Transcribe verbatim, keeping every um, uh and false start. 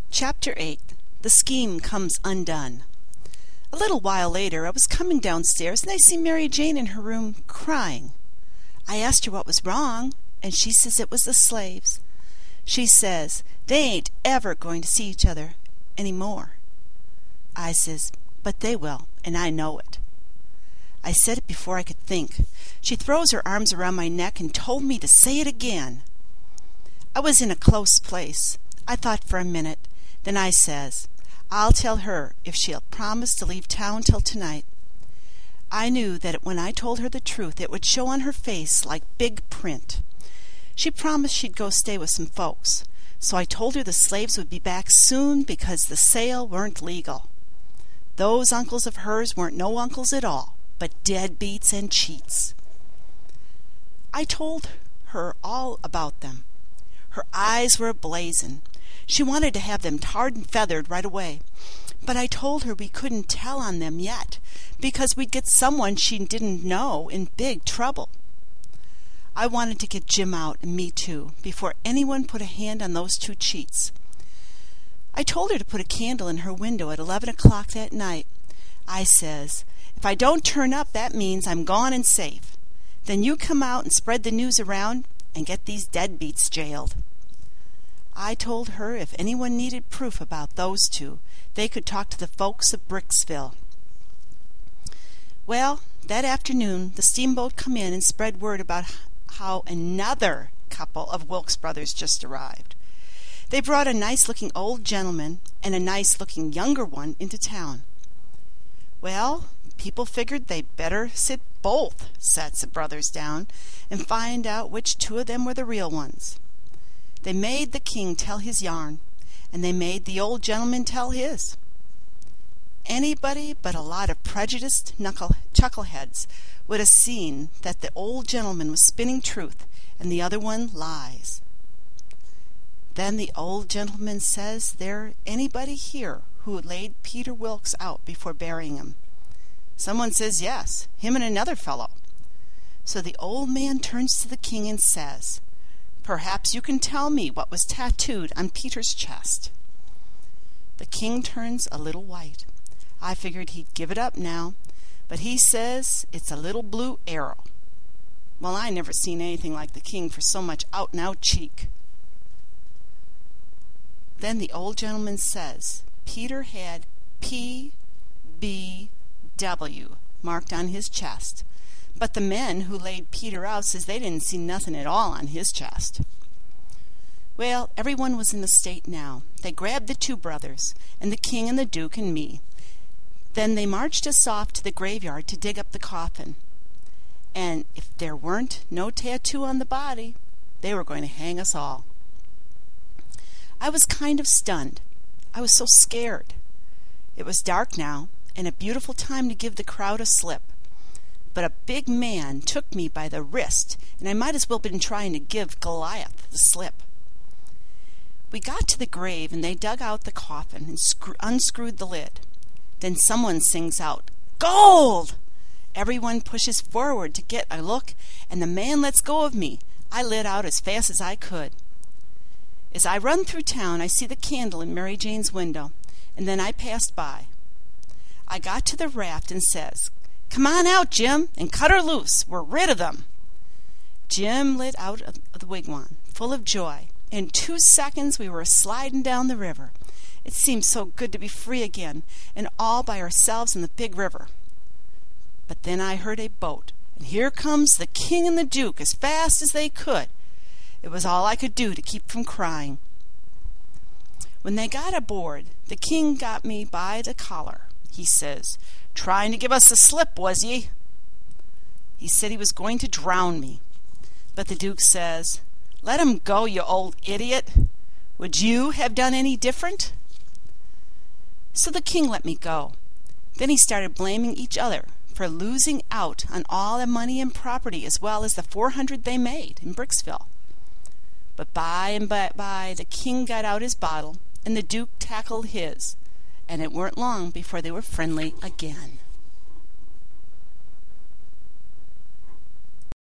Chapter eight. The Scheme Comes Undone. A little while later I was coming downstairs, and I see Mary Jane in her room crying. I asked her what was wrong, and she says it was the slaves. She says they ain't ever going to see each other any more. I says, but they will, and I know it. I said it before I could think. She throws her arms around my neck and told me to say it again. I was in a close place. I thought for a minute. Then I says, I'll tell her if she'll promise to leave town till tonight. I knew that when I told her the truth, it would show on her face like big print. She promised she'd go stay with some folks, so I told her the slaves would be back soon because the sale weren't legal. Those uncles of hers weren't no uncles at all, but deadbeats and cheats. I told her all about them. Her eyes were ablazing. She wanted to have them tarred and feathered right away, but I told her we couldn't tell on them yet, because we'd get someone she didn't know in big trouble. I wanted to get Jim out, and me too, before anyone put a hand on those two cheats. I told her to put a candle in her window at eleven o'clock that night. I says, if I don't turn up, that means I'm gone and safe. Then you come out and spread the news around and get these deadbeats jailed. I told her if anyone needed proof about those two, they could talk to the folks of Bricksville. Well, that afternoon the steamboat come in and spread word about how another couple of Wilkes brothers just arrived. They brought a nice-looking old gentleman and a nice-looking younger one into town. Well, people figured they better sit both sets of brothers down and find out which two of them were the real ones. They made the king tell his yarn, and they made the old gentleman tell his. Anybody but a lot of prejudiced knuckle chuckleheads would have seen that the old gentleman was spinning truth and the other one lies. Then the old gentleman says there anybody here who laid Peter Wilkes out before burying him. Someone says yes, him and another fellow. So the old man turns to the king and says, perhaps you can tell me what was tattooed on Peter's chest. The king turns a little white. I figured he'd give it up now, but he says it's a little blue arrow. Well, I never seen anything like the king for so much out-and-out cheek. Then the old gentleman says Peter had P B W marked on his chest. But the men who laid Peter out says they didn't see nothing at all on his chest. Well, everyone was in the state now. They grabbed the two brothers, and the king and the duke and me. Then they marched us off to the graveyard to dig up the coffin. And if there weren't no tattoo on the body, they were going to hang us all. I was kind of stunned. I was so scared. It was dark now, and a beautiful time to give the crowd a slip. But a big man took me by the wrist, and I might as well have been trying to give Goliath the slip. We got to the grave, and they dug out the coffin and screw- unscrewed the lid. Then someone sings out, "Gold!" Everyone pushes forward to get a look, and the man lets go of me. I lit out as fast as I could. As I run through town, I see the candle in Mary Jane's window, and then I passed by. I got to the raft and says, "Come on out, Jim, and cut her loose. We're rid of them." Jim lit out of the wigwam, full of joy. In two seconds we were sliding down the river. It seemed so good to be free again, and all by ourselves in the big river. But then I heard a boat, and here comes the king and the duke as fast as they could. It was all I could do to keep from crying. When they got aboard, the king got me by the collar. He says, "Trying to give us the slip, was ye?" He said he was going to drown me. But the duke says, "Let him go, you old idiot. Would you have done any different?" So the king let me go. Then he started blaming each other for losing out on all the money and property as well as the four hundred they made in Bricksville. But by and by, by the king got out his bottle and the duke tackled his, and it weren't long before they were friendly again.